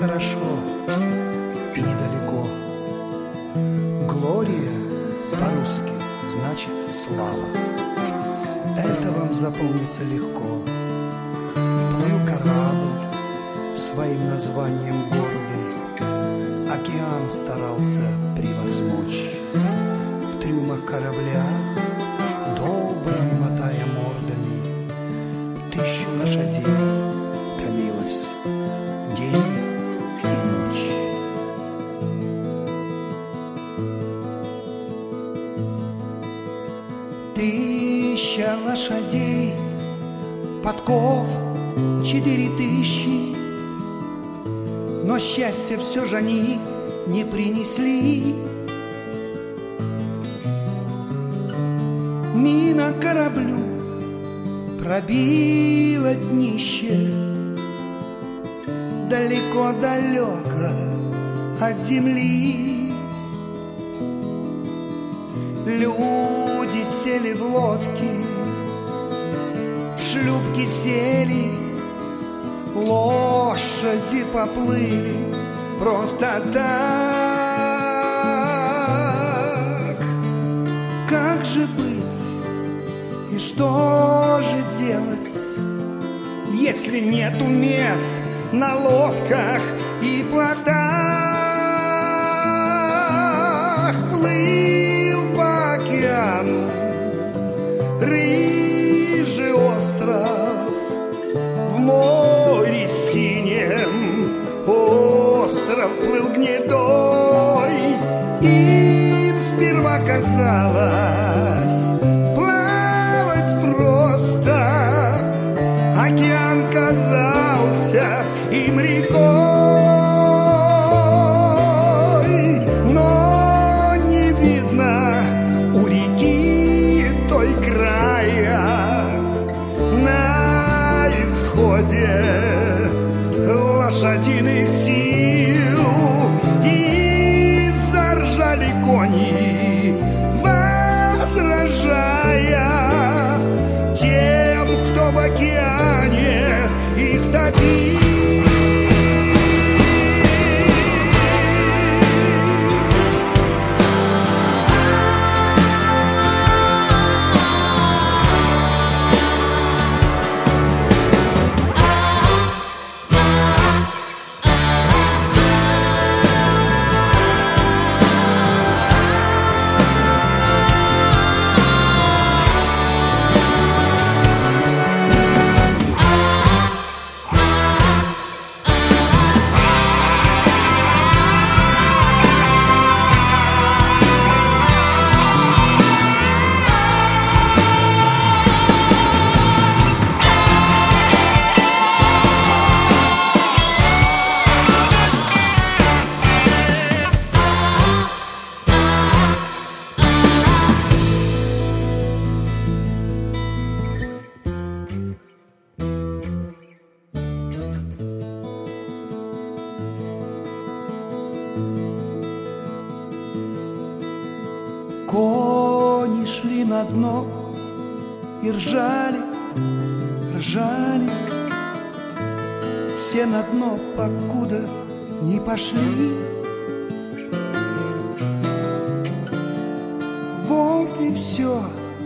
хорошо и недалеко. Глория по-русски значит слава. Это вам запомнится легко. Плыл корабль своим названием гордый, океан старался превозмочь. В трюмах корабля, добрыми мотая мордами, 1000 лошадей томилось день и ночь. Тысяча лошадей, подков 4000, но счастья все же они не принесли. Мина кораблю пробила днище, далеко-далеко от земли. Люди сели в лодки, в шлюпки сели, лошади поплыли просто так. Как же быть и что же делать, если нету мест на лодках и плотах? Плыл по океану рыжий остров, в море синем остров плыл гнедой. Им сперва казалось плавать просто, океан казался им рекой, но не видно у реки той края. На исходе лошадиных сил и заржали кони, возражая тем, кто в океане их топил. Кони шли на дно и ржали, ржали. Все на дно, покуда не пошли. Вот и все,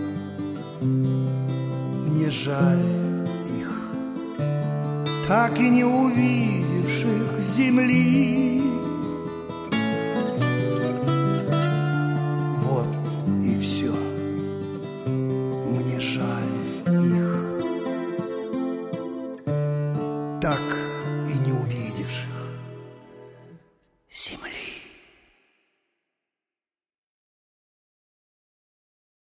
мне жаль их, так и не увидевших земли.